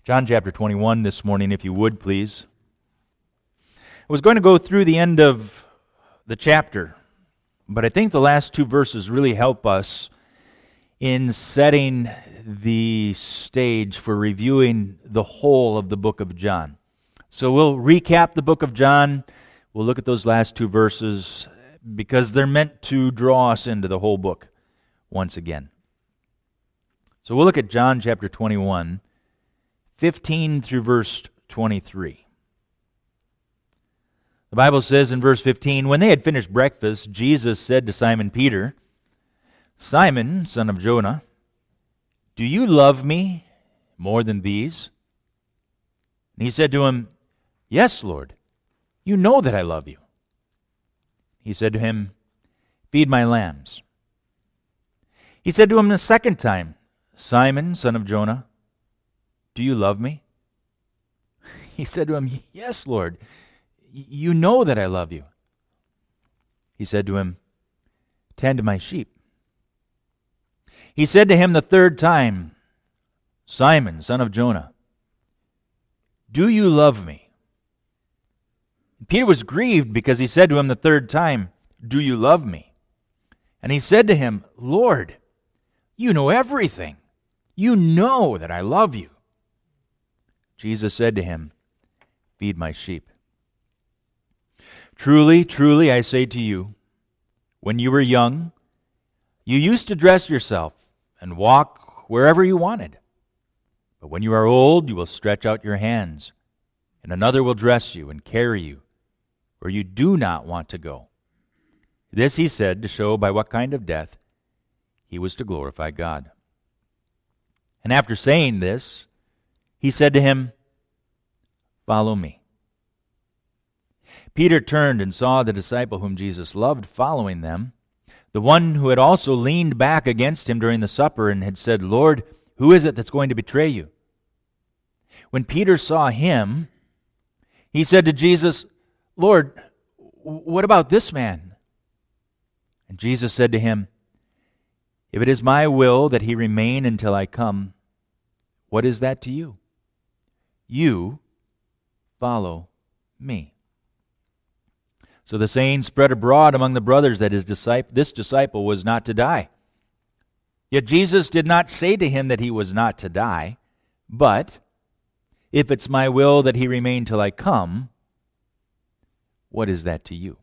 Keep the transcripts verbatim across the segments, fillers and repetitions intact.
John chapter twenty-one this morning, if you would, please. I was going to go through the end of the chapter, but I think the last two verses really help us in setting the stage for reviewing the whole of the book of John. So we'll recap the book of John. We'll look at those last two verses because they're meant to draw us into the whole book once again. So we'll look at John chapter twenty-one, fifteen through verse twenty-three. The Bible says in verse fifteen, "When they had finished breakfast, Jesus said to Simon Peter, 'Simon, son of Jonah, do you love me more than these?' And he said to him, 'Yes, Lord, you know that I love you.' He said to him, 'Feed my lambs.' He said to him the second time, 'Simon, son of Jonah, do you love me?' He said to him, 'Yes, Lord, you know that I love you.' He said to him, 'Tend my sheep.' He said to him the third time, 'Simon, son of Jonah, do you love me?' Peter was grieved because he said to him the third time, 'Do you love me?' And he said to him, 'Lord, you know everything. You know that I love you.' Jesus said to him, 'Feed my sheep. Truly, truly, I say to you, when you were young, you used to dress yourself and walk wherever you wanted. But when you are old, you will stretch out your hands, and another will dress you and carry you where you do not want to go.' This he said to show by what kind of death he was to glorify God. And after saying this, he said to him, 'Follow me.' Peter turned and saw the disciple whom Jesus loved following them, the one who had also leaned back against him during the supper and had said, 'Lord, who is it that's going to betray you?' When Peter saw him, he said to Jesus, 'Lord, what about this man?' And Jesus said to him, 'If it is my will that he remain until I come, what is that to you? You follow me.' So the saying spread abroad among the brothers that his disciple, this disciple was not to die. Yet Jesus did not say to him that he was not to die, but, 'If it's my will that he remain till I come, what is that to you?'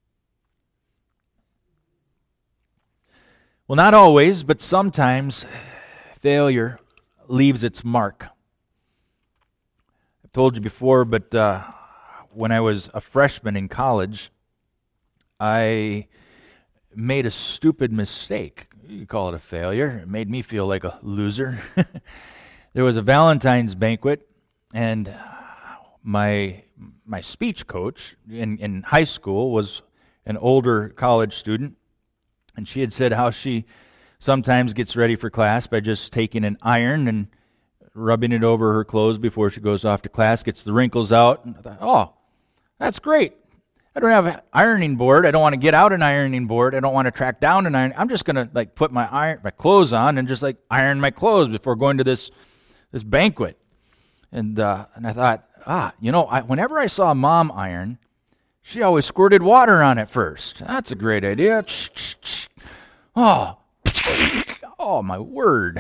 Well, not always, but sometimes failure leaves its mark. I've told you before, but uh, when I was a freshman in college, I made a stupid mistake. You call it a failure. It made me feel like a loser. There was a Valentine's banquet, and my my speech coach in, in high school was an older college student, and she had said how she sometimes gets ready for class by just taking an iron and rubbing it over her clothes before she goes off to class, gets the wrinkles out. And I thought, oh, that's great. I don't have an ironing board. I don't want to get out an ironing board. I don't want to track down an iron. I'm just going to like put my iron, my clothes on and just like iron my clothes before going to this this banquet. And uh, and I thought, ah, you know, I, whenever I saw Mom iron, she always squirted water on it first. That's a great idea. Oh, oh my word.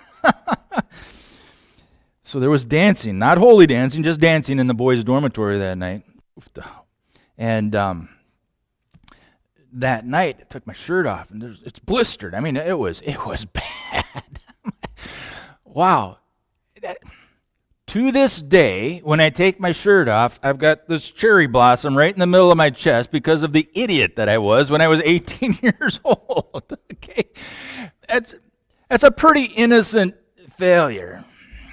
So there was dancing, not holy dancing, just dancing in the boys' dormitory that night. And um, that night, I took my shirt off, and it's blistered. I mean, it was it was bad. Wow. That, to this day, when I take my shirt off, I've got this cherry blossom right in the middle of my chest because of the idiot that I was when I was eighteen years old. Okay, that's that's a pretty innocent failure.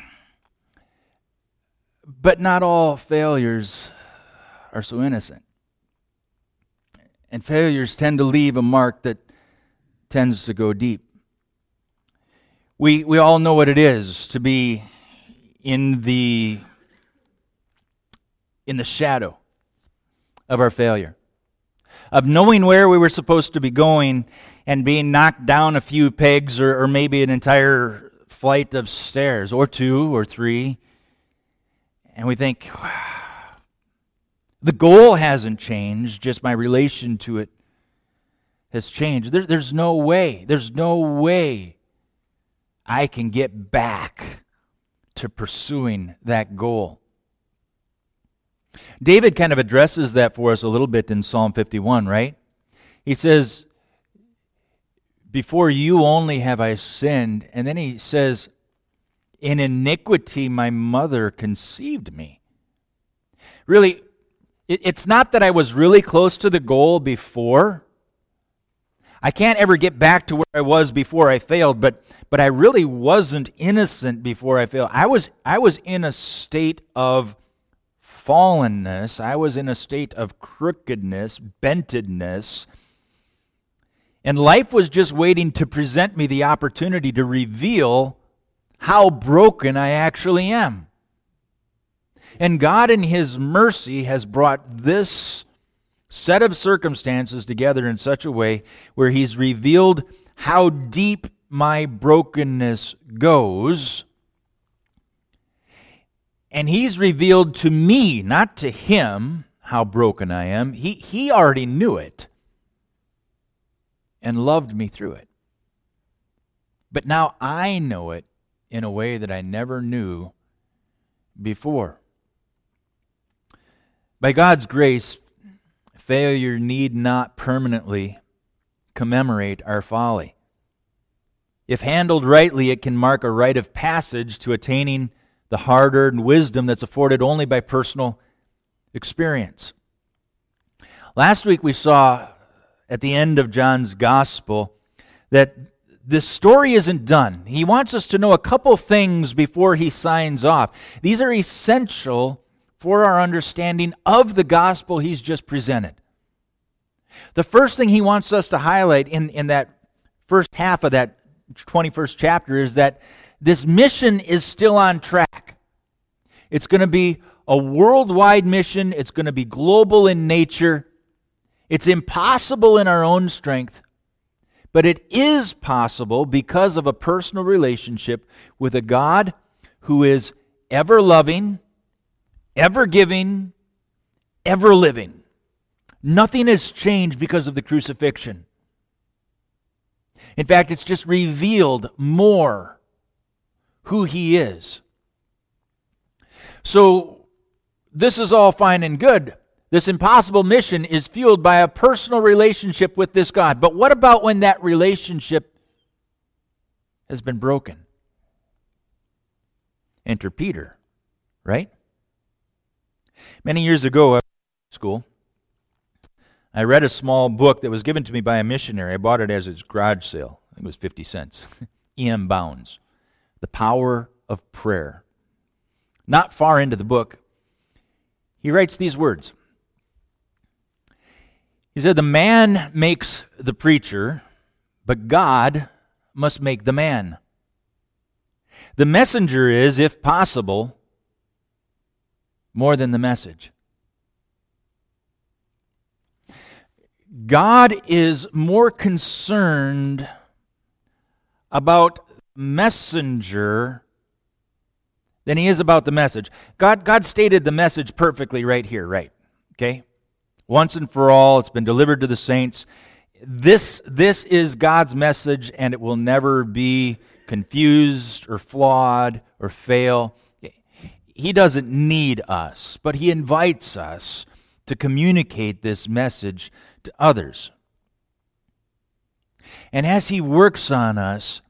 But not all failures are so innocent. And failures tend to leave a mark that tends to go deep. We we all know what it is to be in the in the shadow of our failure, of knowing where we were supposed to be going and being knocked down a few pegs or, or maybe an entire flight of stairs, or two or three, And we think, the goal hasn't changed, just my relation to it has changed. There, there's no way, there's no way I can get back to pursuing that goal. David kind of addresses that for us a little bit in Psalm fifty-one, right? He says, before you only have I sinned, and then he says, in iniquity my mother conceived me. Really, it, it's not that I was really close to the goal before. I can't ever get back to where I was before I failed, but but I really wasn't innocent before I failed. I was I was in a state of fallenness. I was in a state of crookedness, bentedness. And life was just waiting to present me the opportunity to reveal how broken I actually am. And God in His mercy has brought this set of circumstances together in such a way where He's revealed how deep my brokenness goes. And He's revealed to me, not to Him, how broken I am. He, he already knew it and loved me through it. But now I know it in a way that I never knew before. By God's grace, failure need not permanently commemorate our folly. If handled rightly, it can mark a rite of passage to attaining the hard-earned wisdom that's afforded only by personal experience. Last week we saw at the end of John's Gospel that this story isn't done. He wants us to know a couple things before he signs off. These are essential for our understanding of the gospel he's just presented. The first thing he wants us to highlight in, in that first half of that twenty-first chapter is that this mission is still on track. It's going to be a worldwide mission. It's going to be global in nature. It's impossible in our own strength, but it is possible because of a personal relationship with a God who is ever loving, ever giving, ever living. Nothing has changed because of the crucifixion. In fact, it's just revealed more who He is. So, this is all fine and good. This impossible mission is fueled by a personal relationship with this God. But what about when that relationship has been broken? Enter Peter, right? Many years ago at school, I read a small book that was given to me by a missionary. I bought it as its garage sale. I think it was fifty cents. E M Bounds, The Power of Prayer. Not far into the book, he writes these words. He said, "The man makes the preacher, but God must make the man. The messenger is, if possible, more than the message." God is more concerned about messenger than He is about the message. God, God stated the message perfectly right here, right? Okay? Once and for all, it's been delivered to the saints. This, this is God's message, and it will never be confused or flawed or fail. He doesn't need us, but He invites us to communicate this message to others. And as He works on us,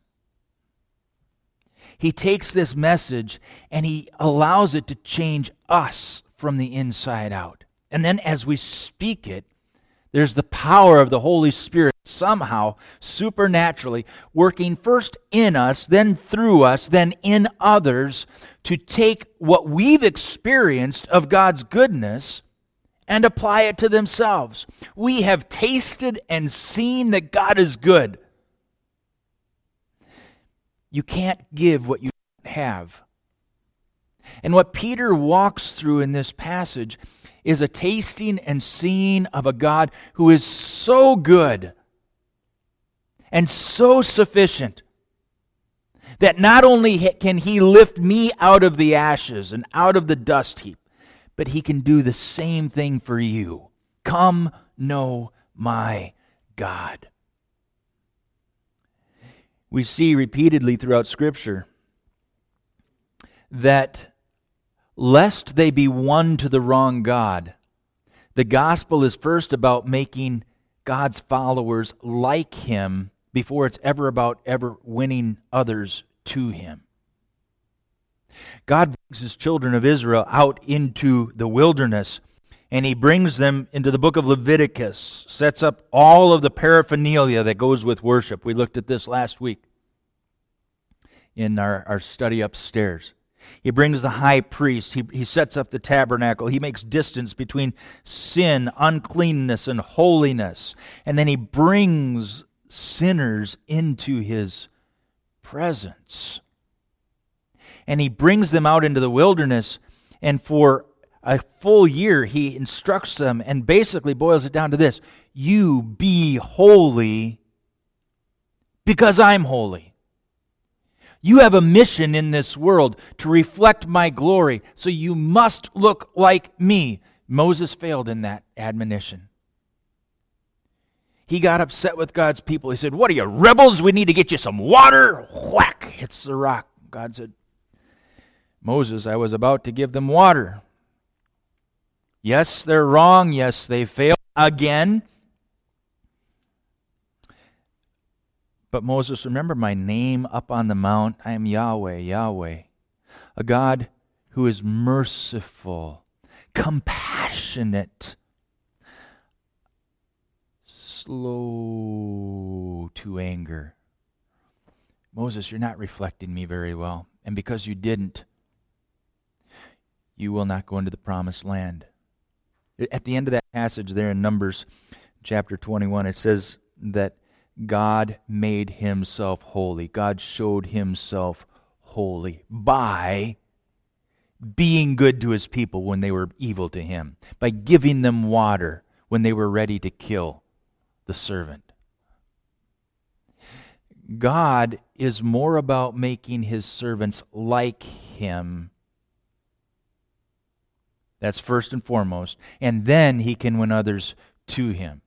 He takes this message and He allows it to change us from the inside out. And then as we speak it, there's the power of the Holy Spirit somehow, supernaturally, working first in us, then through us, then in others, to take what we've experienced of God's goodness and apply it to themselves. We have tasted and seen that God is good. You can't give what you don't have. And what Peter walks through in this passage is a tasting and seeing of a God who is so good and so sufficient That not only can He lift me out of the ashes and out of the dust heap, but He can do the same thing for you. Come know my God. We see repeatedly throughout Scripture that lest they be won to the wrong God, the gospel is first about making God's followers like Him before it's ever about ever winning others to Him. God brings His children of Israel out into the wilderness, and He brings them into the book of Leviticus, sets up all of the paraphernalia that goes with worship. We looked at this last week in our, our study upstairs. He brings the high priest. He, he sets up the tabernacle. He makes distance between sin, uncleanness, and holiness. And then He brings sinners into His presence. And He brings them out into the wilderness, and for a full year He instructs them and basically boils it down to this: you be holy because I'm holy. You have a mission in this world to reflect my glory, so you must look like me. Moses failed in that admonition. He got upset with God's people. He said, "What are you, rebels? We need to get you some water." Whack! Hits the rock. God said, "Moses, I was about to give them water." Yes, they're wrong. Yes, they failed again. But Moses, remember my name up on the mount. I am Yahweh, Yahweh, a God who is merciful, compassionate, slow to anger. Moses, you're not reflecting me very well. And because you didn't, you will not go into the promised land. At the end of that passage there in Numbers chapter twenty-one, it says that God made Himself holy. God showed Himself holy by being good to His people when they were evil to Him, by giving them water when they were ready to kill the servant. God is more about making His servants like Him. That's first and foremost. And then He can win others to Him.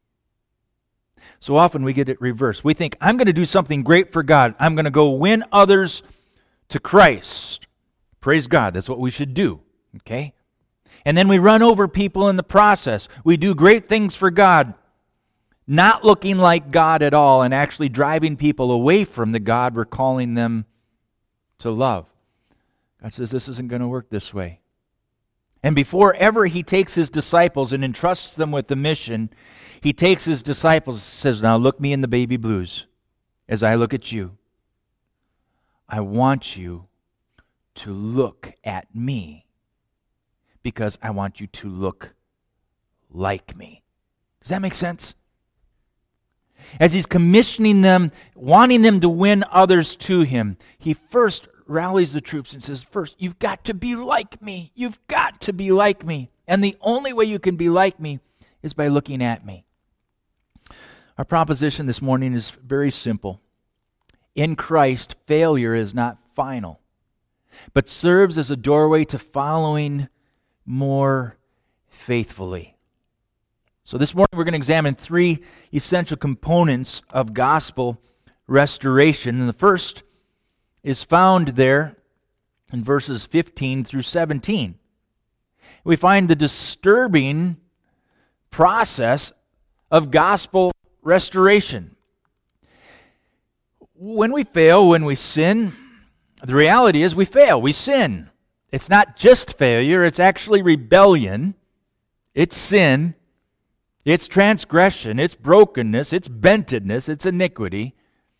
So often we get it reversed. We think, I'm going to do something great for God. I'm going to go win others to Christ. Praise God. That's what we should do. Okay? And then we run over people in the process. We do great things for God, not looking like God at all and actually driving people away from the God we're calling them to love. God says this isn't going to work this way. And before ever He takes His disciples and entrusts them with the mission, He takes His disciples and says, now look me in the baby blues as I look at you. I want you to look at me because I want you to look like me. Does that make sense? As He's commissioning them, wanting them to win others to Him, He first rallies the troops and says, first, you've got to be like me. You've got to be like me. And the only way you can be like me is by looking at me. Our proposition this morning is very simple. In Christ, failure is not final, but serves as a doorway to following more faithfully. So this morning we're going to examine three essential components of gospel restoration. And the first is found there in verses fifteen through seventeen. We find the disturbing process of gospel restoration. When we fail, when we sin, the reality is we fail, we sin. It's not just failure, it's actually rebellion. It's sin. It's transgression. It's brokenness. It's bentedness. It's iniquity.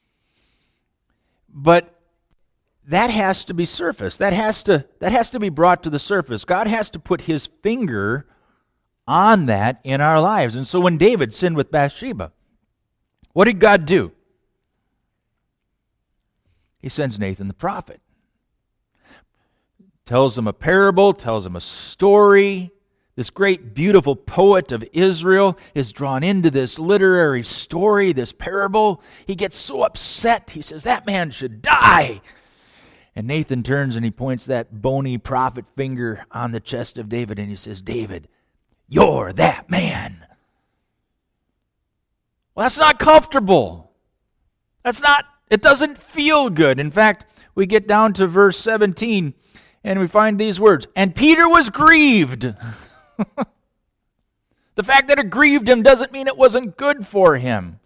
But that has to be surfaced. That has to, that has to be brought to the surface. God has to put His finger on that in our lives. And so when David sinned with Bathsheba, what did God do? He sends Nathan the prophet. Tells him a parable, tells him a story this great, beautiful poet of Israel, is drawn into this literary story, this parable. He gets so upset. He says, that man should die. And Nathan turns and he points that bony prophet finger on the chest of David and he says, David, you're that man. Well, that's not comfortable. That's not, it doesn't feel good. In fact, we get down to verse seventeen and we find these words, and Peter was grieved. The fact that it grieved him doesn't mean it wasn't good for him.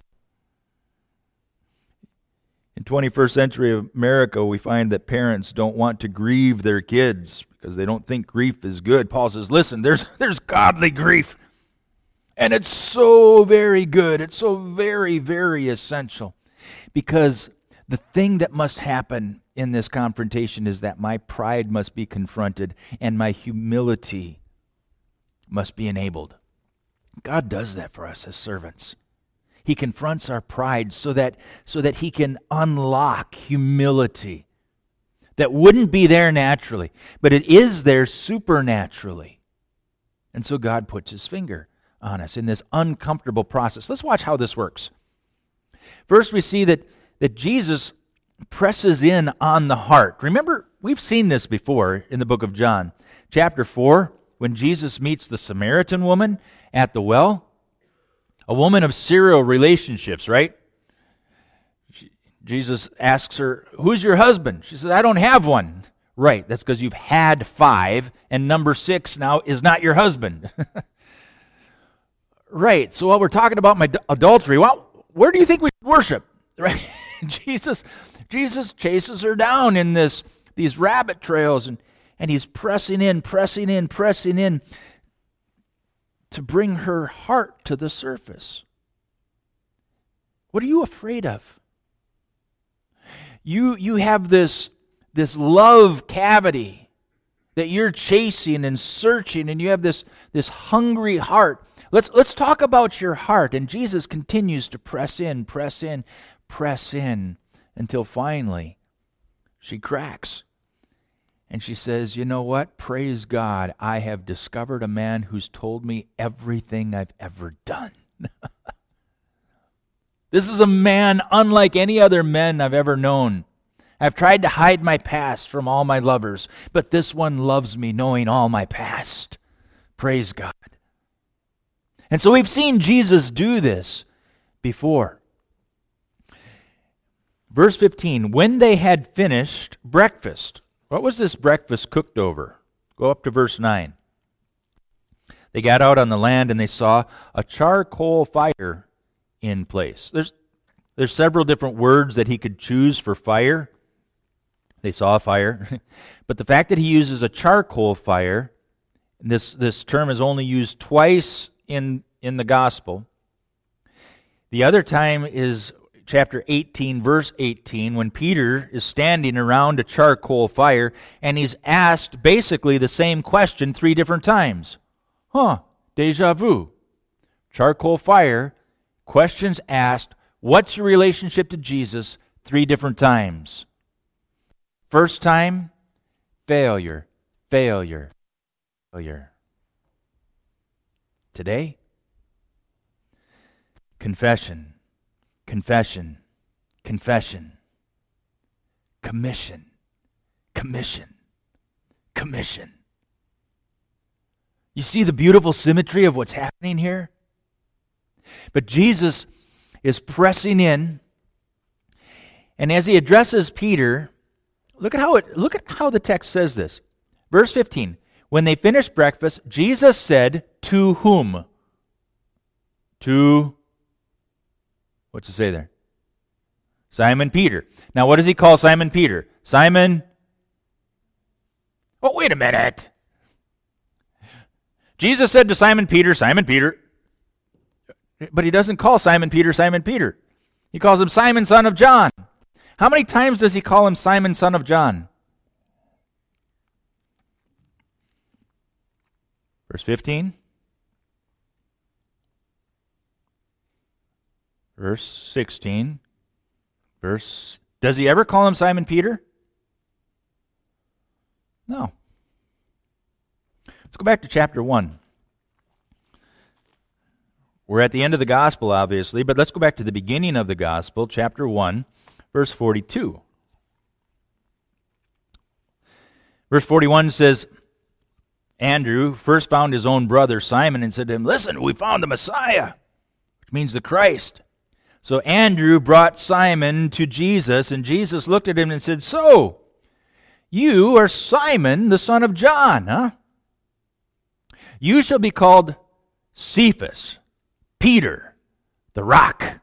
In twenty-first century America, we find that parents don't want to grieve their kids because they don't think grief is good. Paul says, listen, there's, there's godly grief. And it's so very good. It's so very, very essential. Because the thing that must happen in this confrontation is that my pride must be confronted and my humility must be enabled. God does that for us as servants. He confronts our pride so that, so that he can unlock humility that wouldn't be there naturally, but it is there supernaturally. And so God puts his finger on us in this uncomfortable process. Let's watch how this works. First, we see that, that Jesus presses in on the heart. Remember, we've seen this before in the book of John. Chapter four, when Jesus meets the Samaritan woman at the well, a woman of serial relationships, right? She, Jesus asks her, who's your husband? She says, I don't have one. Right, that's because you've had five, and number six now is not your husband. Right, so while we're talking about my adultery, well, where do you think we should worship? Right? Jesus, Jesus chases her down in this these rabbit trails, and, and he's pressing in, pressing in, pressing in to bring her heart to the surface. What are you afraid of? You you have this, this love cavity that you're chasing and searching, and you have this, this hungry heart. Let's, let's talk about your heart. And Jesus continues to press in, press in, press in, until finally she cracks. And she says, you know what? Praise God, I have discovered a man who's told me everything I've ever done. This is a man unlike any other men I've ever known. I've tried to hide my past from all my lovers, but this one loves me knowing all my past. Praise God. And so we've seen Jesus do this before. Verse fifteen, when they had finished breakfast. What was this breakfast cooked over? Go up to verse nine. They got out on the land and they saw a charcoal fire in place. There's, there's several different words that he could choose for fire. They saw a fire. But the fact that he uses a charcoal fire, this, this term is only used twice in, in the gospel. The other time is chapter eighteen, verse eighteen, when Peter is standing around a charcoal fire and he's asked basically the same question three different times. Huh, deja vu. Charcoal fire, questions asked, what's your relationship to Jesus? Three different times. First time, failure, failure, failure. Today, confession, confession, confession, commission, commission, commission. You see the beautiful symmetry of what's happening here? But Jesus is pressing in, and as he addresses Peter, look at how it look at how the text says this. Verse fifteen. When they finished breakfast, Jesus said, to whom? To, what's it say there? Simon Peter. Now what does he call Simon Peter? Simon, oh, wait a minute. Jesus said to Simon Peter, Simon Peter, but he doesn't call Simon Peter, Simon Peter. He calls him Simon, son of John. How many times does he call him Simon, son of John? Verse fifteen. Verse sixteen. Verse, does he ever call him Simon Peter? No. Let's go back to chapter one. We're at the end of the gospel, obviously, but let's go back to the beginning of the gospel, chapter one, verse forty-two. Verse forty-one says, Andrew first found his own brother Simon and said to him, "Listen, we found the Messiah," which means the Christ. So Andrew brought Simon to Jesus, and Jesus looked at him and said, "So, you are Simon, the son of John, huh? You shall be called Cephas," Peter, the rock.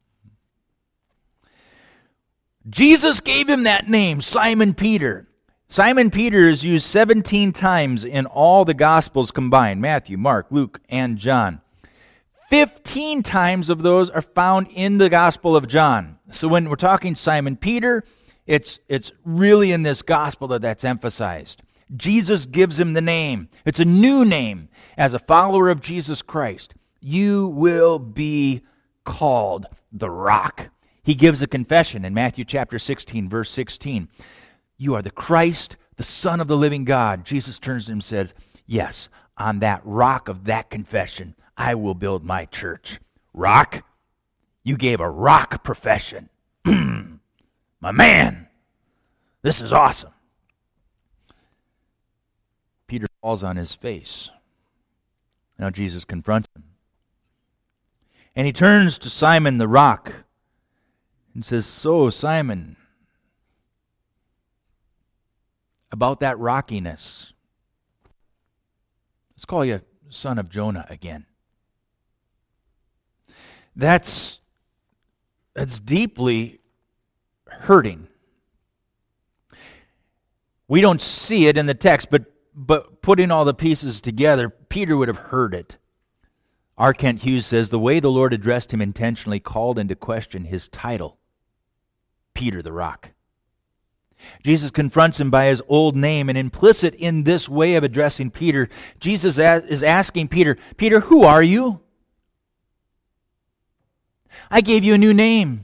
Jesus gave him that name, Simon Peter. Simon Peter is used seventeen times in all the Gospels combined, Matthew, Mark, Luke, and John. fifteen times of those are found in the Gospel of John. So when we're talking Simon Peter, it's, it's really in this Gospel that that's emphasized. Jesus gives him the name. It's a new name. As a follower of Jesus Christ, you will be called the rock. He gives a confession in Matthew chapter sixteen, verse sixteen. "You are the Christ, the Son of the living God." Jesus turns to him and says, "Yes, on that rock of that confession, I will build my church." Rock? You gave a rock profession. My man, this is awesome. Peter falls on his face. Now Jesus confronts him. And he turns to Simon the rock and says, "So, Simon, about that rockiness, let's call you son of Jonah again." That's, that's deeply hurting. We don't see it in the text, but, but putting all the pieces together, Peter would have heard it. R. Kent Hughes says, "The way the Lord addressed him intentionally called into question his title, Peter the Rock." Jesus confronts him by his old name, and implicit in this way of addressing Peter, Jesus is asking Peter, "Peter, who are you? I gave you a new name,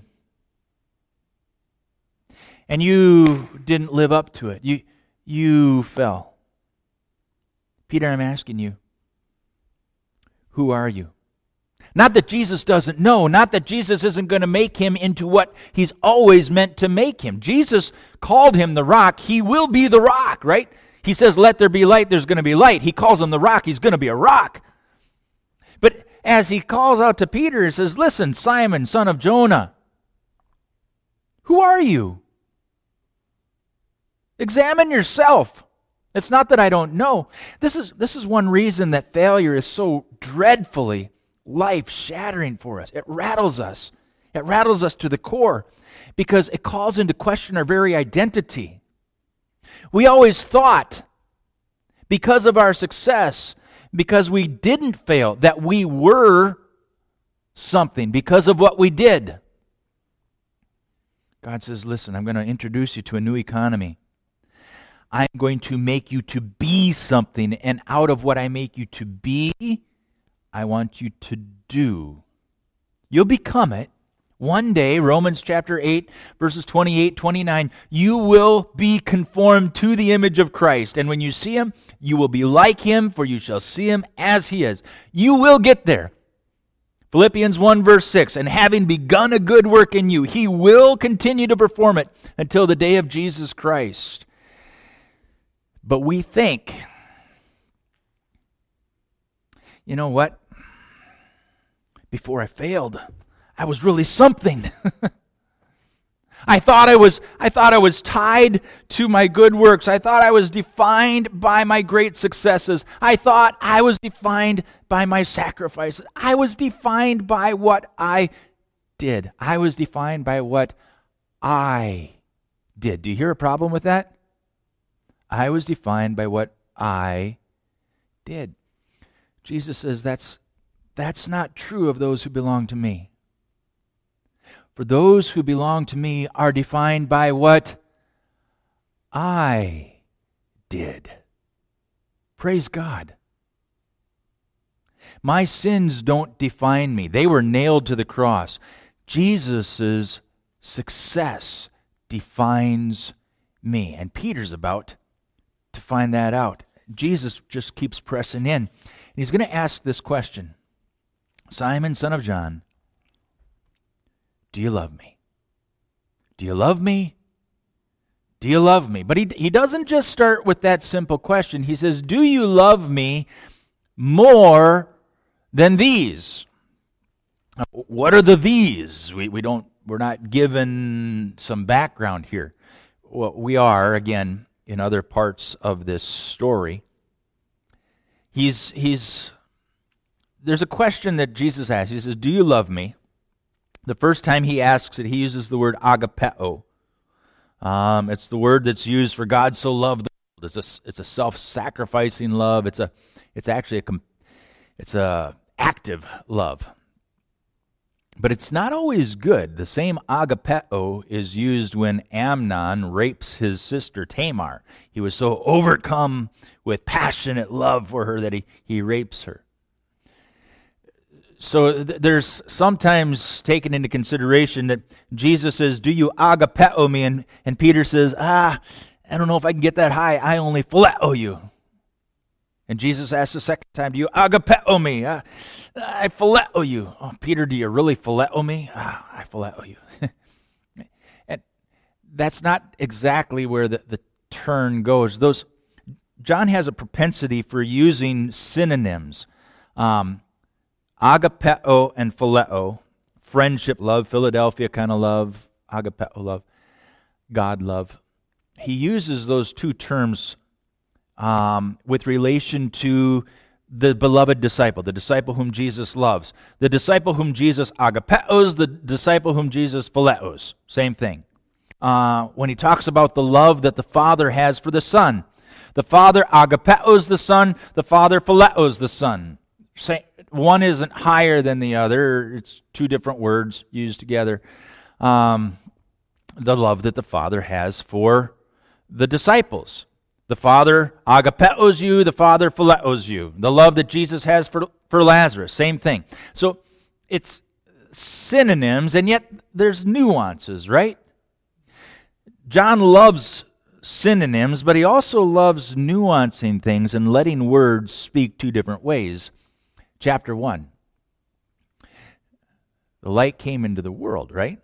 and you didn't live up to it. You, you fell. Peter, I'm asking you, who are you?" Not that Jesus doesn't know, not that Jesus isn't going to make him into what he's always meant to make him. Jesus called him the rock. He will be the rock, right? He says, "Let there be light," there's going to be light. He calls him the rock, he's going to be a rock. But as he calls out to Peter, he says, "Listen, Simon, son of Jonah, who are you? Examine yourself. It's not that I don't know." This is, this is one reason that failure is so dreadfully life-shattering for us. It rattles us. It rattles us to the core because it calls into question our very identity. We always thought, because of our success, because we didn't fail, that we were something because of what we did. God says, "Listen, I'm going to introduce you to a new economy. I'm going to make you to be something, and out of what I make you to be, I want you to do. You'll become it. One day," Romans chapter eight, verses twenty-eight, twenty-nine, "you will be conformed to the image of Christ. And when you see him, you will be like him, for you shall see him as he is." You will get there. Philippians one, verse six, "And having begun a good work in you, he will continue to perform it until the day of Jesus Christ." But we think, you know what? Before I failed, I was really something. I thought I was I thought I was tied to my good works. I thought I was defined by my great successes. I thought I was defined by my sacrifices. I was defined by what I did. I was defined by what I did. Do you hear a problem with that? I was defined by what I did. Jesus says that's That's not true of those who belong to me. For those who belong to me are defined by what I did. Praise God. My sins don't define me. They were nailed to the cross. Jesus' success defines me. And Peter's about to find that out. Jesus just keeps pressing in. And he's going to ask this question. Simon, son of John, do you love me? Do you love me? Do you love me? But he, he doesn't just start with that simple question. He says, do you love me more than these? What are the these? We, we don't, we're not given some background here. Well, we are, again, in other parts of this story. He's, he's, there's a question that Jesus asks. He says, do you love me? The first time he asks it, he uses the word agapeo. Um, it's the word that's used for God so loved the world. It's a, it's a self-sacrificing love. It's a, it's actually a, it's a active love. But it's not always good. The same agapeo is used when Amnon rapes his sister Tamar. He was so overcome with passionate love for her that he, he rapes her. So th- there's sometimes taken into consideration that Jesus says, do you agapeo me? And, and Peter says, ah, I don't know if I can get that high. I only phileo you. And Jesus asks the second time, do you agapeo me? Uh, I phileo you. Oh, Peter, do you really phileo me? Ah, I phileo you. And that's not exactly where the, the turn goes. Those John has a propensity for using synonyms. Um, agapeo and phileo, friendship love, Philadelphia kind of love, agapeo love, God love. He uses those two terms Um, with relation to the beloved disciple, the disciple whom Jesus loves, the disciple whom Jesus agapeos, the disciple whom Jesus phileos, same thing. Uh, when he talks about the love that the Father has for the Son, the Father agapeos the Son, the Father phileos the Son. Same, one isn't higher than the other. It's two different words used together. Um, the love that the Father has for the disciples. The Father agapeos you, the Father phileos you. The love that Jesus has for, for Lazarus, same thing. So it's synonyms, and yet there's nuances, right? John loves synonyms, but he also loves nuancing things and letting words speak two different ways. Chapter one. The light came into the world, right?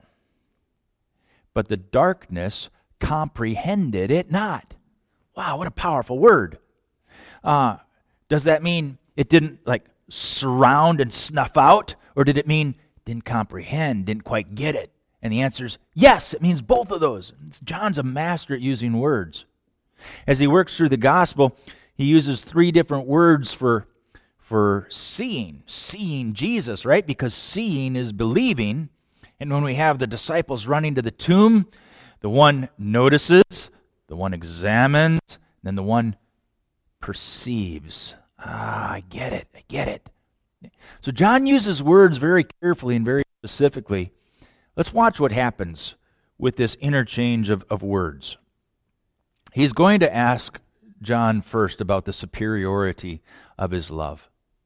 But the darkness comprehended it not. Wow, what a powerful word. Uh, does that mean it didn't like surround and snuff out? Or did it mean didn't comprehend, didn't quite get it? And the answer is yes, it means both of those. John's a master at using words. As he works through the gospel, he uses three different words for, for seeing. Seeing Jesus, right? Because seeing is believing. And when we have the disciples running to the tomb, the one notices, the one examines, then the one perceives. Ah, I get it, I get it. So John uses words very carefully and very specifically. Let's watch what happens with this interchange of, of words. He's going to ask John first about the superiority of his love.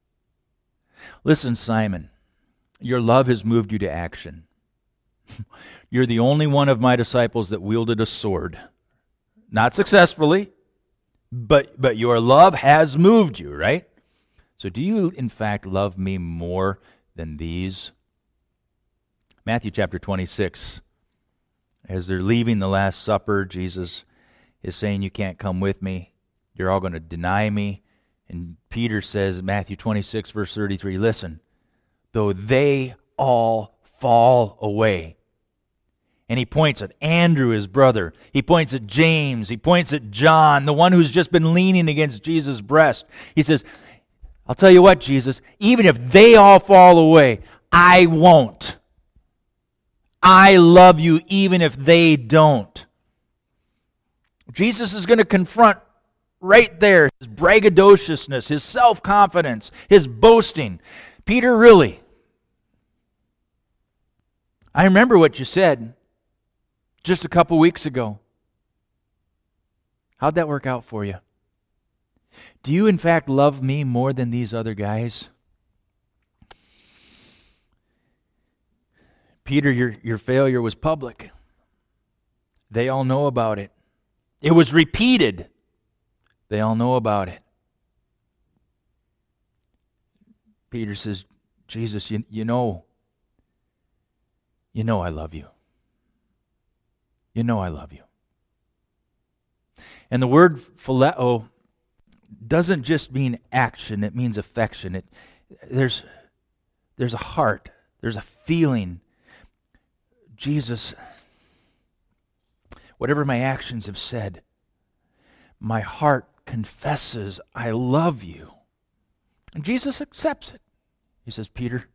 Listen, Simon, your love has moved you to action. You're the only one of my disciples that wielded a sword. Not successfully, but but your love has moved you, right? So do you, in fact, love me more than these? Matthew chapter twenty-six, as they're leaving the Last Supper, Jesus is saying, you can't come with me. You're all going to deny me. And Peter says, Matthew twenty-six, verse thirty-three, listen, though they all fall away. And he points at Andrew, his brother. He points at James. He points at John, the one who's just been leaning against Jesus' breast. He says, I'll tell you what, Jesus, even if they all fall away, I won't. I love you even if they don't. Jesus is going to confront right there his braggadociousness, his self-confidence, his boasting. Peter, really? I remember what you said just a couple weeks ago. How'd that work out for you? Do you in fact love me more than these other guys? Peter, your, your failure was public. They all know about it. It was repeated. They all know about it. Peter says, Jesus, you, you know, you know I love you. You know I love you. And the word phileo doesn't just mean action, it means affection. It, there's, there's a heart, there's a feeling. Jesus, whatever my actions have said, my heart confesses I love you. And Jesus accepts it. He says, Peter,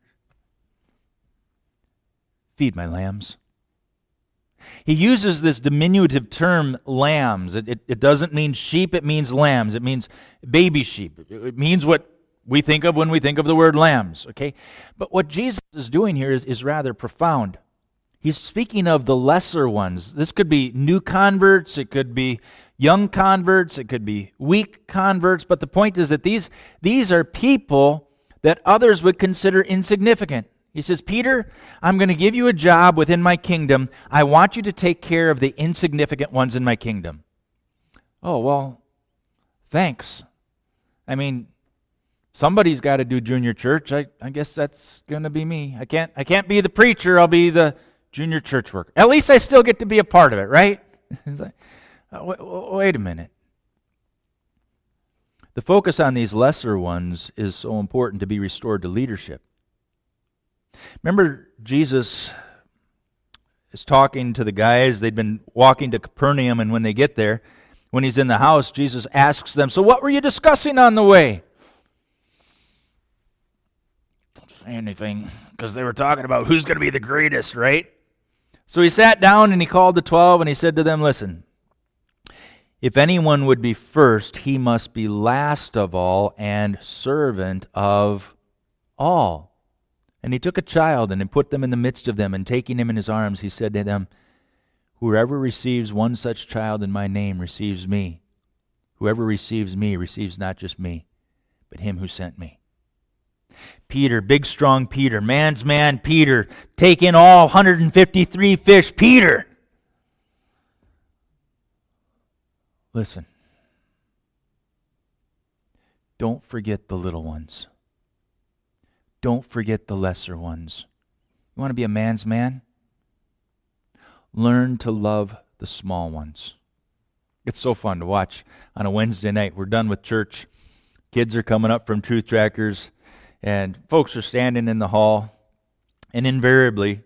feed my lambs. He uses this diminutive term, lambs. It, it, it doesn't mean sheep, it means lambs. It means baby sheep. It, it means what we think of when we think of the word lambs, okay? But what Jesus is doing here is, is rather profound. He's speaking of the lesser ones. This could be new converts, it could be young converts, it could be weak converts, but the point is that these, these are people that others would consider insignificant. He says, Peter, I'm going to give you a job within my kingdom. I want you to take care of the insignificant ones in my kingdom. Oh, well, thanks. I mean, somebody's got to do junior church. I, I guess that's going to be me. I can't, I can't be the preacher. I'll be the junior church worker. At least I still get to be a part of it, right? It's like, oh, wait, wait a minute. The focus on these lesser ones is so important to be restored to leadership. Remember, Jesus is talking to the guys. They'd been walking to Capernaum, and when they get there, when he's in the house, Jesus asks them, so what were you discussing on the way? Don't say anything, because they were talking about who's going to be the greatest, right? So he sat down and he called the twelve, and he said to them, listen, if anyone would be first, he must be last of all and servant of all. And he took a child and he put them in the midst of them, and taking him in his arms, he said to them, whoever receives one such child in my name receives me. Whoever receives me receives not just me, but him who sent me. Peter, big strong Peter, man's man Peter, take in all one hundred fifty-three fish, Peter. Listen, don't forget the little ones. Don't forget the lesser ones. You want to be a man's man? Learn to love the small ones. It's so fun to watch on a Wednesday night. We're done with church. Kids are coming up from Truth Trackers, and folks are standing in the hall, and invariably,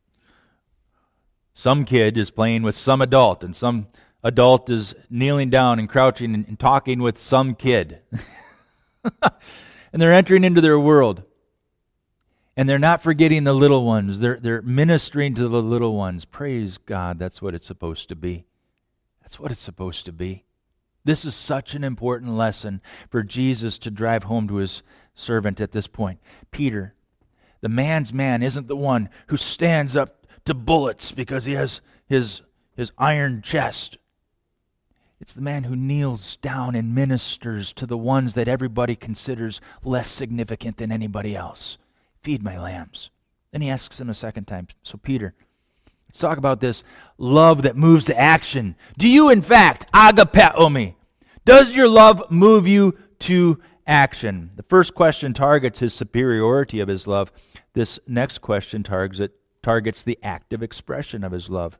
some kid is playing with some adult, and some adult is kneeling down and crouching and, and talking with some kid. And they're entering into their world. And they're not forgetting the little ones. They're, they're ministering to the little ones. Praise God, that's what it's supposed to be. That's what it's supposed to be. This is such an important lesson for Jesus to drive home to his servant at this point. Peter, the man's man, isn't the one who stands up to bullets because he has his, his iron chest. It's the man who kneels down and ministers to the ones that everybody considers less significant than anybody else. Feed my lambs. Then he asks him a second time, so Peter, let's talk about this love that moves to action. Do you, in fact, agapeo me? Does your love move you to action? The first question targets his superiority of his love. This next question targets, targets the active expression of his love.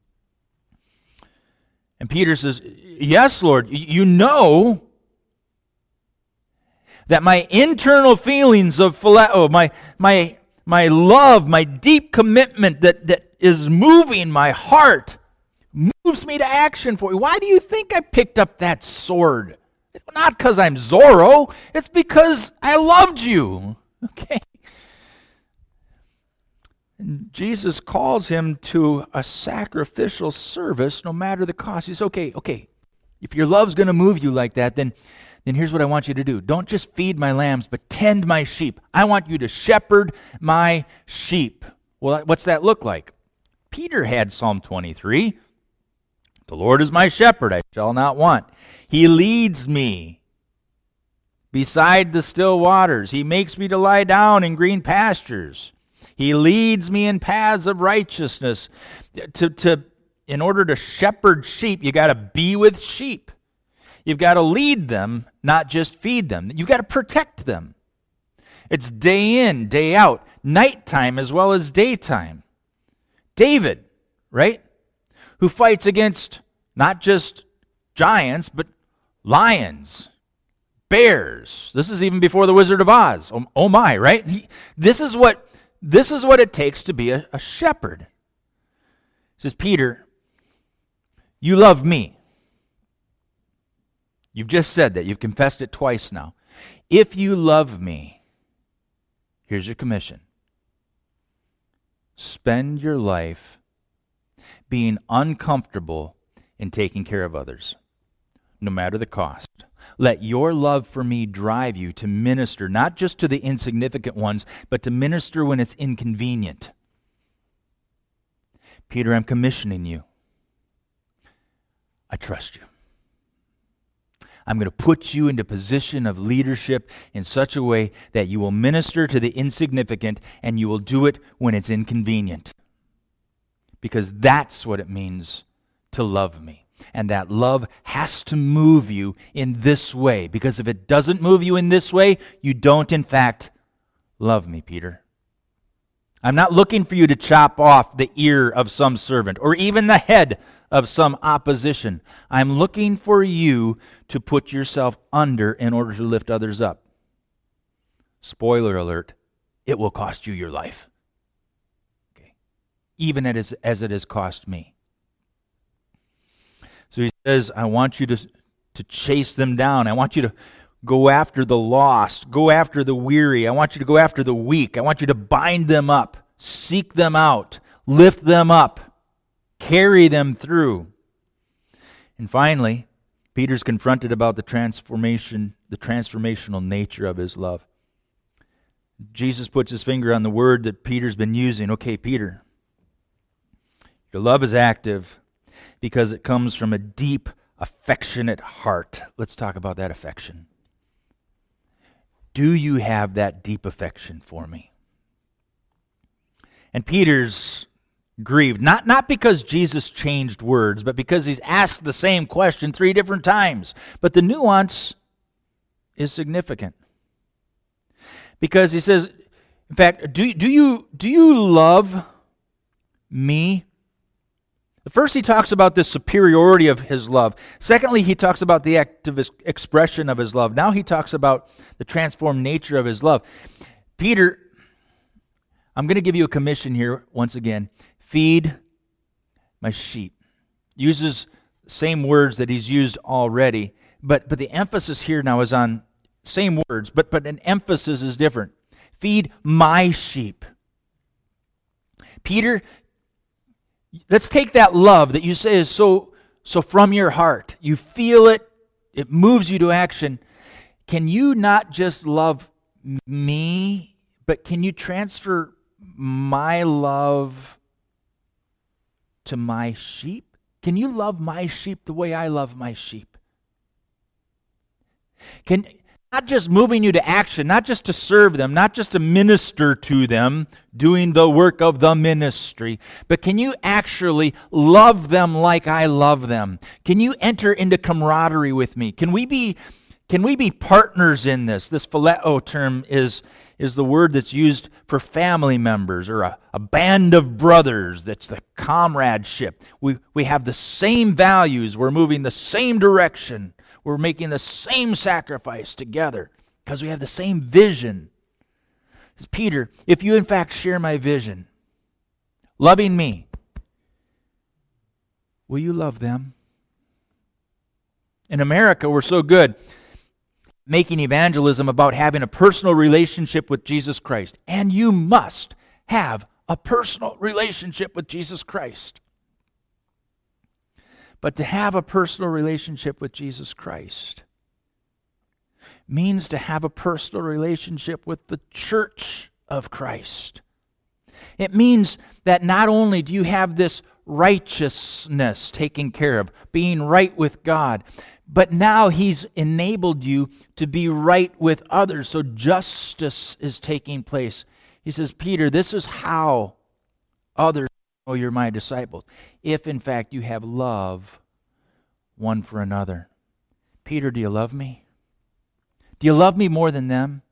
And Peter says, yes, Lord, you know that my internal feelings of phileo, my my my love, my deep commitment that, that is moving my heart, moves me to action for you. Why do you think I picked up that sword? Not because I'm Zorro. It's because I loved you. Okay? And Jesus calls him to a sacrificial service no matter the cost. He says, okay, okay, if your love's going to move you like that, then then here's what I want you to do. Don't just feed my lambs, but tend my sheep. I want you to shepherd my sheep. Well, what's that look like? Peter had Psalm twenty-three. The Lord is my shepherd, I shall not want. He leads me beside the still waters. He makes me to lie down in green pastures. He leads me in paths of righteousness. To, to, in order to shepherd sheep, you got to be with sheep. You've got to lead them, not just feed them. You've got to protect them. It's day in, day out, nighttime as well as daytime. David, right? Who fights against not just giants, but lions, bears. This is even before the Wizard of Oz. Oh, oh my, right? He, this is what this is what it takes to be a, a shepherd. He says, Peter, you love me. You've just said that. You've confessed it twice now. If you love me, here's your commission. Spend your life being uncomfortable in taking care of others, no matter the cost. Let your love for me drive you to minister, not just to the insignificant ones, but to minister when it's inconvenient. Peter, I'm commissioning you. I trust you. I'm going to put you into position of leadership in such a way that you will minister to the insignificant and you will do it when it's inconvenient. Because that's what it means to love me. And that love has to move you in this way. Because if it doesn't move you in this way, you don't in fact love me, Peter. I'm not looking for you to chop off the ear of some servant or even the head of some opposition. I'm looking for you to put yourself under in order to lift others up. Spoiler alert, it will cost you your life. Okay. Even as, as it has cost me. So he says, I want you to, to chase them down. I want you to go after the lost. Go after the weary. I want you to go after the weak. I want you to bind them up. Seek them out. Lift them up. Carry them through. And finally, Peter's confronted about the transformation, the transformational nature of his love. Jesus puts his finger on the word that Peter's been using. Okay, Peter, your love is active because it comes from a deep, affectionate heart. Let's talk about that affection. Do you have that deep affection for me? And Peter's grieved, not, not because Jesus changed words, but because he's asked the same question three different times. But the nuance is significant. Because he says, in fact, do, do you do you love me? First, he talks about the superiority of his love. Secondly, he talks about the active expression of his love. Now he talks about the transformed nature of his love. Peter, I'm going to give you a commission here once again. Feed my sheep. Uses the same words that he's used already, but, but the emphasis here now is on same words, but, but an emphasis is different. Feed my sheep. Peter, let's take that love that you say is so so from your heart. You feel it. It moves you to action. Can you not just love me, but can you transfer my love to my sheep? Can you love my sheep the way I love my sheep? Can Not just moving you to action, not just to serve them, not just to minister to them, doing the work of the ministry, but can you actually love them like I love them? Can you enter into camaraderie with me? Can we be, can we be partners in this? This phileo term is, is the word that's used for family members or a, a band of brothers. That's the comradeship. We, we have the same values. We're moving the same direction. We're making the same sacrifice together because we have the same vision. Peter, if you in fact share my vision, loving me, will you love them? In America, we're so good making evangelism about having a personal relationship with Jesus Christ. And you must have a personal relationship with Jesus Christ. But to have a personal relationship with Jesus Christ means to have a personal relationship with the church of Christ. It means that not only do you have this righteousness taken care of, being right with God, but now He's enabled you to be right with others. So justice is taking place. He says, Peter, this is how others know you're my disciples, if in fact you have love one for another. Peter, do you love me? Do you love me more than them?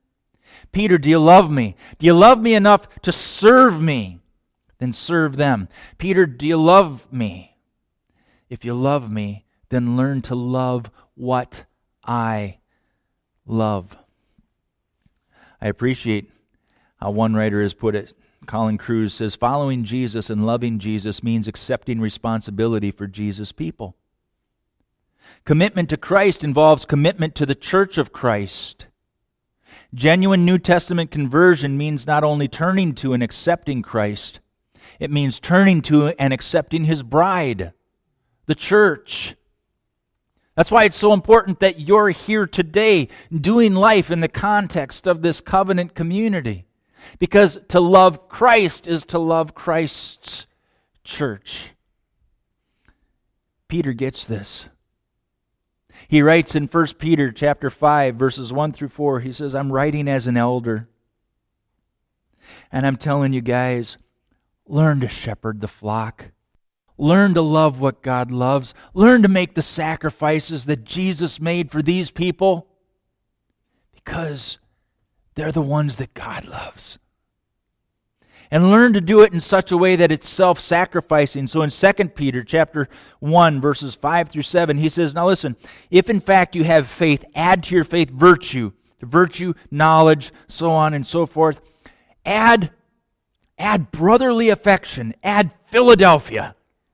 Peter, do you love me? Do you love me enough to serve me? Then serve them. Peter, do you love me? If you love me, then learn to love what I love. I appreciate how one writer has put it. Colin Cruz says, following Jesus and loving Jesus means accepting responsibility for Jesus' people. Commitment to Christ involves commitment to the church of Christ. Genuine New Testament conversion means not only turning to and accepting Christ, it means turning to and accepting His bride, the church. That's why it's so important that you're here today doing life in the context of this covenant community. Because to love Christ is to love Christ's church. Peter gets this. He writes in First Peter chapter five, verses one through four, he says, I'm writing as an elder. And I'm telling you guys, learn to shepherd the flock. Learn to love what God loves. Learn to make the sacrifices that Jesus made for these people. Because they're the ones that God loves. And learn to do it in such a way that it's self-sacrificing. So in Second Peter chapter one, verses five through seven, he says, now listen, if in fact you have faith, add to your faith virtue. To virtue, knowledge, so on and so forth. Add, add brotherly affection. Add Philadelphia.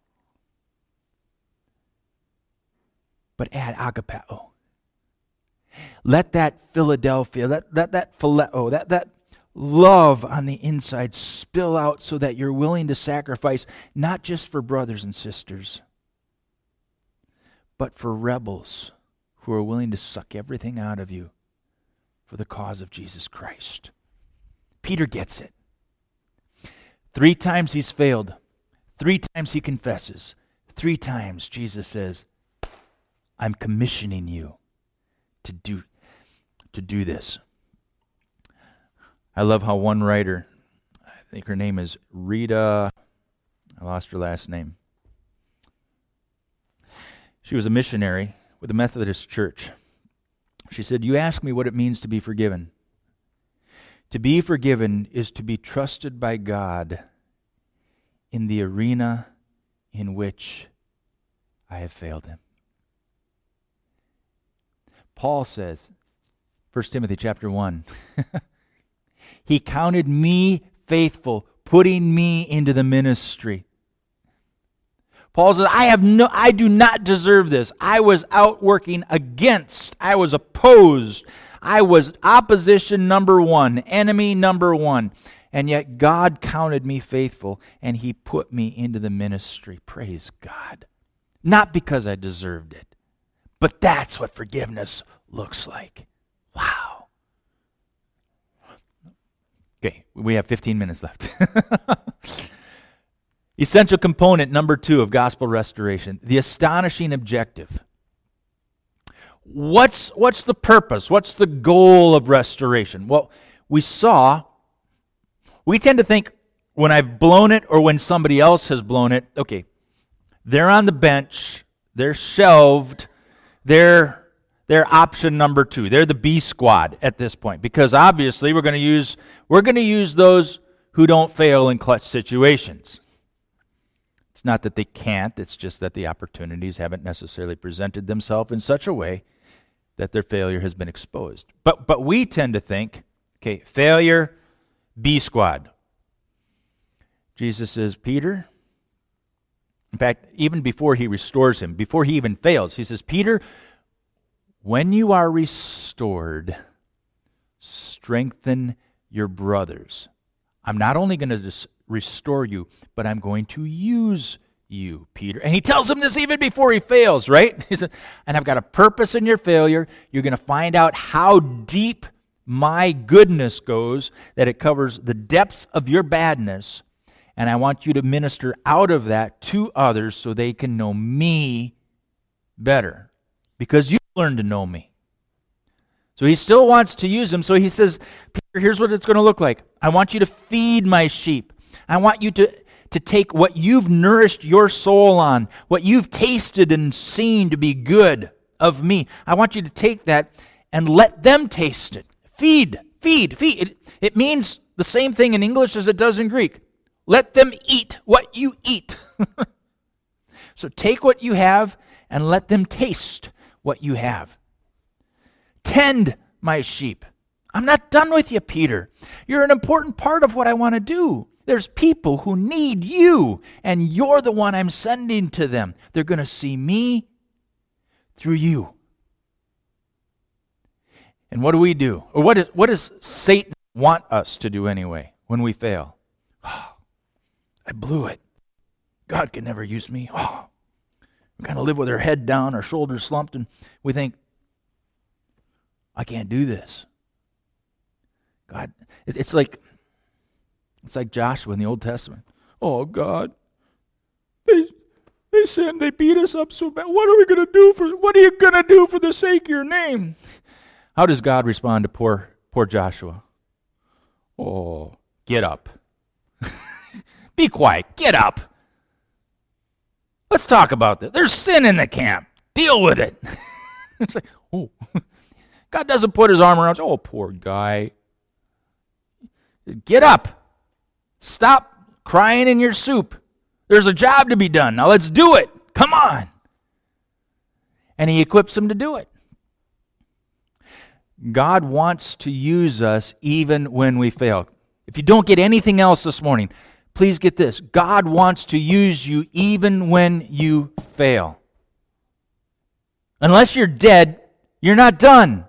But add agapao. Let that Philadelphia, that that that phileo, that that love on the inside spill out so that you're willing to sacrifice not just for brothers and sisters, but for rebels who are willing to suck everything out of you for the cause of Jesus Christ. Peter gets it. Three times he's failed. Three times he confesses. Three times Jesus says, I'm commissioning you to do to do this. I love how one writer, I think her name is Rita, I lost her last name. She was a missionary with the Methodist Church. She said, you ask me what it means to be forgiven. To be forgiven is to be trusted by God in the arena in which I have failed Him. Paul says, First Timothy chapter one, He counted me faithful, putting me into the ministry. Paul says, I have no, I do not deserve this. I was out working against. I was opposed. I was opposition number one, enemy number one. And yet God counted me faithful, and He put me into the ministry. Praise God. Not because I deserved it, but that's what forgiveness looks like. Wow. Okay, we have fifteen minutes left. Essential component number two of gospel restoration, the astonishing objective. What's, what's the purpose? What's the goal of restoration? Well, we saw, we tend to think when I've blown it or when somebody else has blown it, okay, they're on the bench, they're shelved, they're they're option number two. They're the B squad at this point, because obviously we're going to use we're going to use those who don't fail in clutch situations. It's not that they can't, it's just that the opportunities haven't necessarily presented themselves in such a way that their failure has been exposed. But but we tend to think, okay, failure, B squad. Jesus says, Peter, in fact, even before He restores him, before he even fails, He says, Peter, when you are restored, strengthen your brothers. I'm not only going to restore you, but I'm going to use you, Peter. And He tells him this even before he fails, right? He said, and I've got a purpose in your failure. You're going to find out how deep my goodness goes, that it covers the depths of your badness. And I want you to minister out of that to others so they can know me better. Because you learned to know me. So He still wants to use him. So He says, Peter, here's what it's going to look like. I want you to feed my sheep. I want you to, to take what you've nourished your soul on, what you've tasted and seen to be good of me. I want you to take that and let them taste it. Feed feed, feed. It, it means the same thing in English as it does in Greek. Let them eat what you eat. So take what you have and let them taste what you have. Tend my sheep. I'm not done with you, Peter. You're an important part of what I want to do. There's people who need you, and you're the one I'm sending to them. They're going to see me through you. And what do we do? Or what, is, what does Satan want us to do anyway when we fail? Oh, I blew it. God can never use me. Oh, we kind of live with our head down, our shoulders slumped, and we think, I can't do this. God, it's like it's like Joshua in the Old Testament. Oh God, they they sinned, they beat us up so bad. What are we gonna do for? What are you gonna do for the sake of your name? How does God respond to poor poor Joshua? Oh, get up. Be quiet. Get up. Let's talk about this. There's sin in the camp. Deal with it. It's like, oh, God doesn't put his arm around you. Oh, poor guy. Get up. Stop crying in your soup. There's a job to be done. Now let's do it. Come on. And he equips him to do it. God wants to use us even when we fail. If you don't get anything else this morning, please get this. God wants to use you even when you fail. Unless you're dead, you're not done.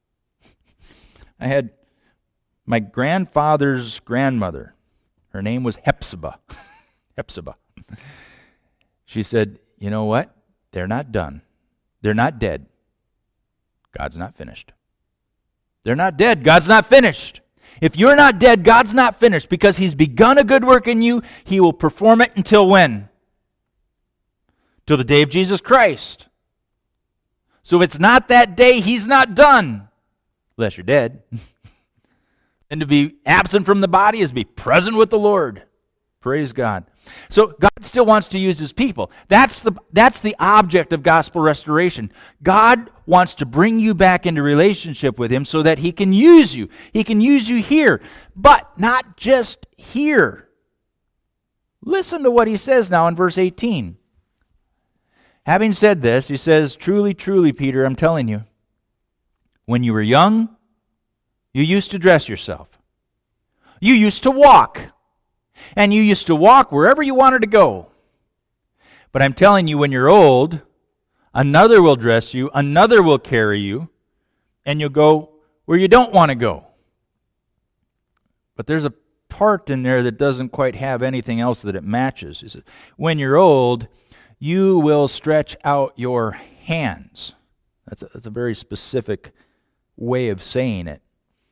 I had my grandfather's grandmother. Her name was Hepzibah. Hepzibah. She said, you know what? They're not done. They're not dead. God's not finished. They're not dead. God's not finished. If you're not dead, God's not finished because he's begun a good work in you. He will perform it until when? Till the day of Jesus Christ. So if it's not that day, he's not done. Unless you're dead. And to be absent from the body is to be present with the Lord. Praise God. So God still wants to use his people. That's the, that's the object of gospel restoration. God wants to bring you back into relationship with him so that he can use you. He can use you here, but not just here. Listen to what he says now in verse eighteen. Having said this, he says, truly, truly, Peter, I'm telling you, when you were young, you used to dress yourself. You used to walk. And you used to walk wherever you wanted to go. But I'm telling you, when you're old, another will dress you, another will carry you, and you'll go where you don't want to go. But there's a part in there that doesn't quite have anything else that it matches. It says, when you're old, you will stretch out your hands. That's a, that's a very specific way of saying it.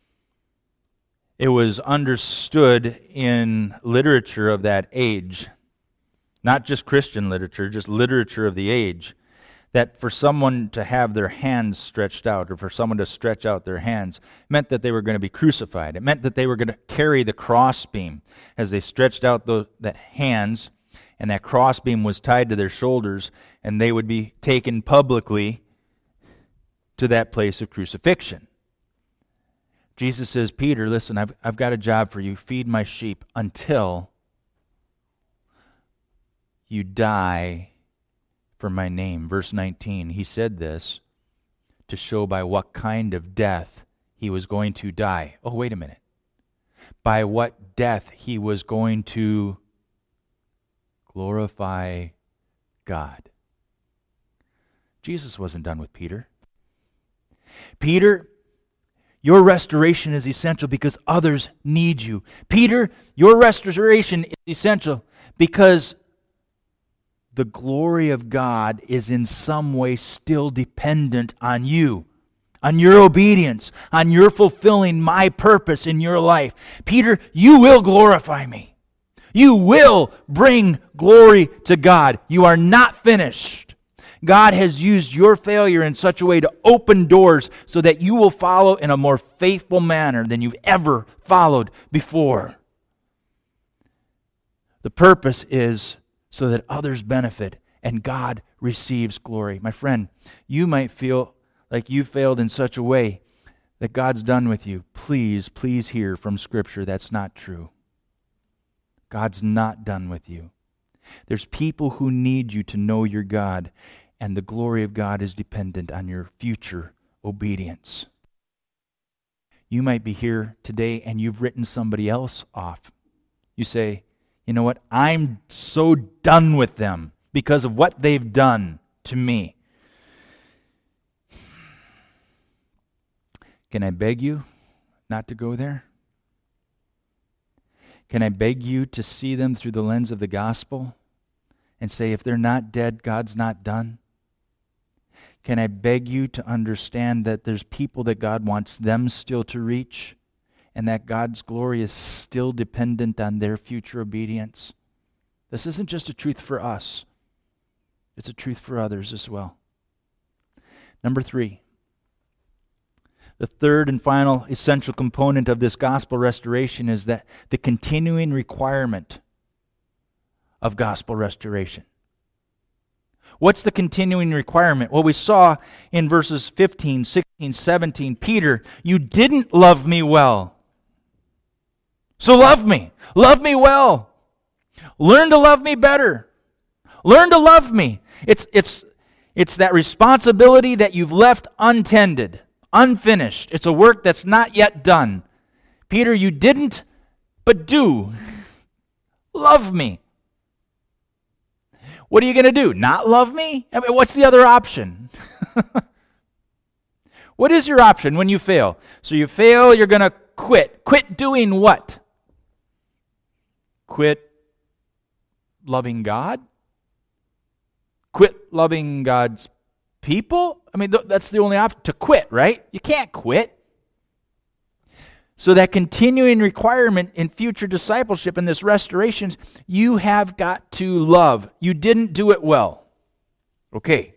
It was understood in literature of that age, not just Christian literature, just literature of the age, that for someone to have their hands stretched out, or for someone to stretch out their hands, meant that they were going to be crucified. It meant that they were going to carry the crossbeam as they stretched out the, that hands, and that crossbeam was tied to their shoulders, and they would be taken publicly to that place of crucifixion. Jesus says, Peter, listen, I've, I've got a job for you. Feed my sheep until you die for my name. Verse nineteen, he said this to show by what kind of death he was going to die. Oh, wait a minute. By what death he was going to glorify God. Jesus wasn't done with Peter. Peter, your restoration is essential because others need you. Peter, your restoration is essential because the glory of God is in some way still dependent on you, on your obedience, on your fulfilling my purpose in your life. Peter, you will glorify me. You will bring glory to God. You are not finished. God has used your failure in such a way to open doors so that you will follow in a more faithful manner than you've ever followed before. The purpose is so that others benefit and God receives glory. My friend, you might feel like you failed in such a way that God's done with you. please, please hear from Scripture that's not true. God's not done with you. There's people who need you to know your God, and the glory of God is dependent on your future obedience. You might be here today and you've written somebody else off. You say, you know what, I'm so done with them because of what they've done to me. Can I beg you not to go there? Can I beg you to see them through the lens of the gospel and say, if they're not dead, God's not done? Can I beg you to understand that there's people that God wants them still to reach, and that God's glory is still dependent on their future obedience? This isn't just a truth for us. It's a truth for others as well. Number three, the third and final essential component of this gospel restoration is that the continuing requirement of gospel restoration. What's the continuing requirement? Well, we saw in verses fifteen, sixteen, seventeen, Peter, you didn't love me well. So love me. Love me well. Learn to love me better. Learn to love me. It's, it's, it's that responsibility that you've left untended, unfinished. It's a work that's not yet done. Peter, you didn't, but do. Love me. What are you going to do? Not love me? I mean, what's the other option? What is your option when you fail? So you fail, you're going to quit. Quit doing what? Quit loving God? Quit loving God's people? I mean, th- that's the only option. To quit, right? You can't quit. So that continuing requirement in future discipleship, in this restoration, you have got to love. You didn't do it well. Okay.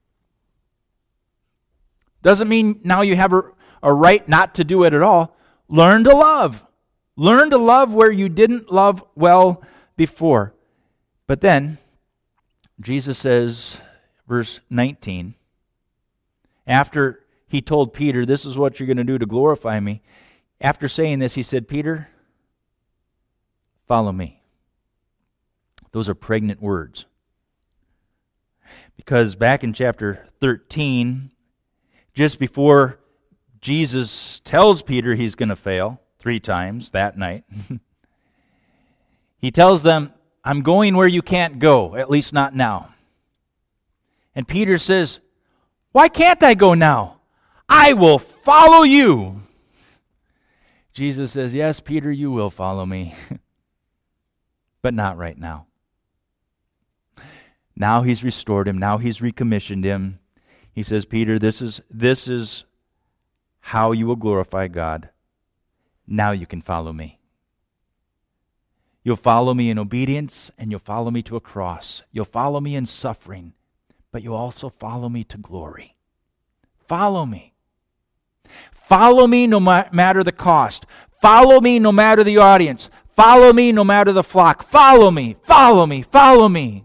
Doesn't mean now you have a, a right not to do it at all. Learn to love. Learn to love where you didn't love well before. But then, Jesus says, verse nineteen, after he told Peter, this is what you're going to do to glorify me, after saying this, he said, Peter, follow me. Those are pregnant words. Because back in chapter thirteen, just before Jesus tells Peter he's going to fail three times that night, he tells them, I'm going where you can't go, at least not now. And Peter says, why can't I go now? I will follow you. Jesus says, yes, Peter, you will follow me, but not right now. Now he's restored him. Now he's recommissioned him. He says, Peter, this is, this is how you will glorify God. Now you can follow me. You'll follow me in obedience, and you'll follow me to a cross. You'll follow me in suffering, but you'll also follow me to glory. Follow me. Follow me no ma- matter the cost. Follow me no matter the audience. Follow me no matter the flock. Follow me, follow me, follow me.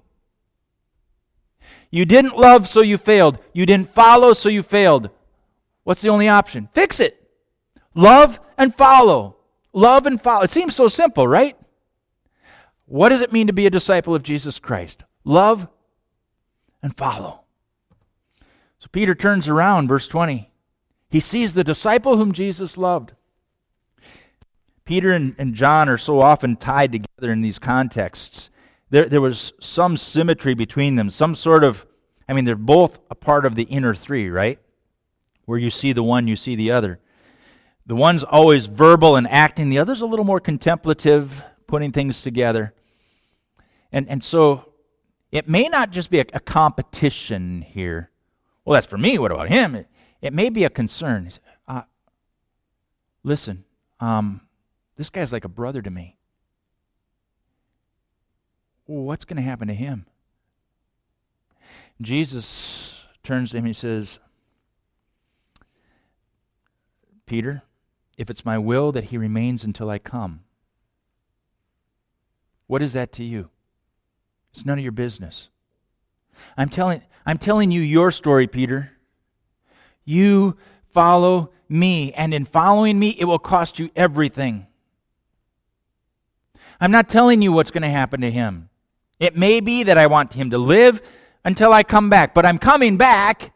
You didn't love, so you failed. You didn't follow, so you failed. What's the only option? Fix it. Love and follow. Love and follow. It seems so simple, right? What does it mean to be a disciple of Jesus Christ? Love and follow. So Peter turns around, verse twenty. He sees the disciple whom Jesus loved. Peter and, and John are so often tied together in these contexts. There, there was some symmetry between them, some sort of, I mean, they're both a part of the inner three, right? Where you see the one, you see the other. The one's always verbal and acting, the other's a little more contemplative, putting things together. And, and so it may not just be a, a competition here. Well, that's for me, what about him? It, It may be a concern. Uh, listen, um, this guy's like a brother to me. What's going to happen to him? Jesus turns to him and he says, Peter, if it's my will that he remains until I come, what is that to you? It's none of your business. I'm telling, I'm telling you your story, Peter. You follow me, and in following me, it will cost you everything. I'm not telling you what's going to happen to him. It may be that I want him to live until I come back, but I'm coming back.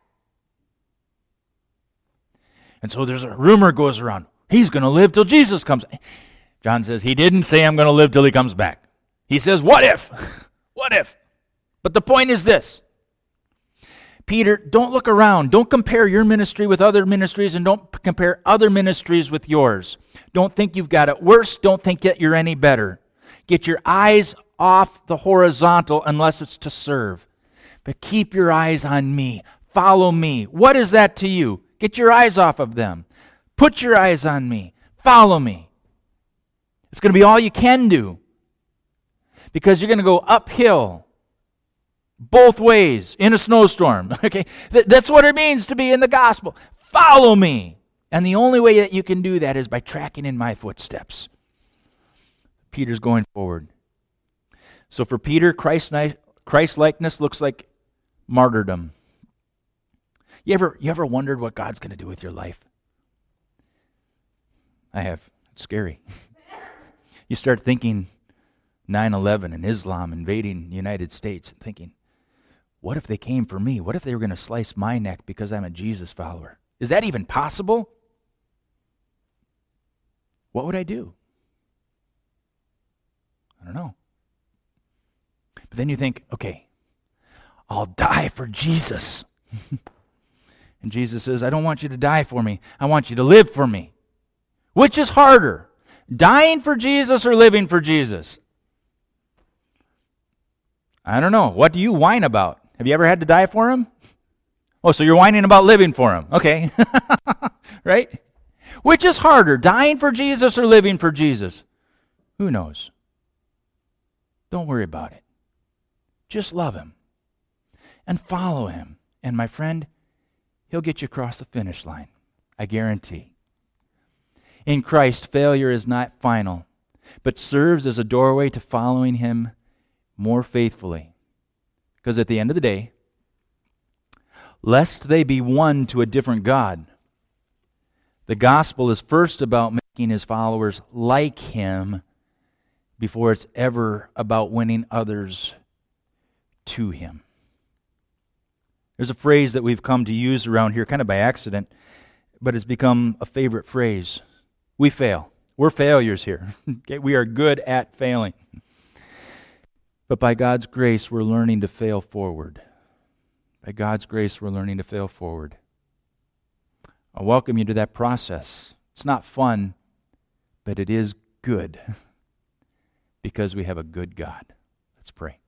And so there's a rumor goes around, he's going to live till Jesus comes. John says, he didn't say I'm going to live till he comes back. He says, what if? What if? But the point is this. Peter, don't look around. Don't compare your ministry with other ministries, and don't p- compare other ministries with yours. Don't think you've got it worse. Don't think that you're any better. Get your eyes off the horizontal unless it's to serve. But keep your eyes on me. Follow me. What is that to you? Get your eyes off of them. Put your eyes on me. Follow me. It's going to be all you can do. Because you're going to go uphill. Both ways in a snowstorm. Okay, Th- That's what it means to be in the gospel. Follow me. And the only way that you can do that is by tracking in my footsteps. Peter's going forward. So for Peter, Christ Christ-likeness looks like martyrdom. You ever, you ever wondered what God's going to do with your life? I have. It's scary. You start thinking nine eleven and Islam invading the United States and thinking, what if they came for me? What if they were going to slice my neck because I'm a Jesus follower? Is that even possible? What would I do? I don't know. But then you think, okay, I'll die for Jesus. And Jesus says, I don't want you to die for me. I want you to live for me. Which is harder, dying for Jesus or living for Jesus? I don't know. What do you whine about? Have you ever had to die for him? Oh, so you're whining about living for him. Okay. Right? Which is harder, dying for Jesus or living for Jesus? Who knows? Don't worry about it. Just love him and follow him. And my friend, he'll get you across the finish line. I guarantee. In Christ, failure is not final, but serves as a doorway to following him more faithfully. Because at the end of the day, lest they be won to a different God, the gospel is first about making his followers like him before it's ever about winning others to him. There's a phrase that we've come to use around here kind of by accident, but it's become a favorite phrase. We fail. We're failures here. Okay? We are good at failing. But by God's grace, we're learning to fail forward. By God's grace, we're learning to fail forward. I welcome you to that process. It's not fun, but it is good because we have a good God. Let's pray.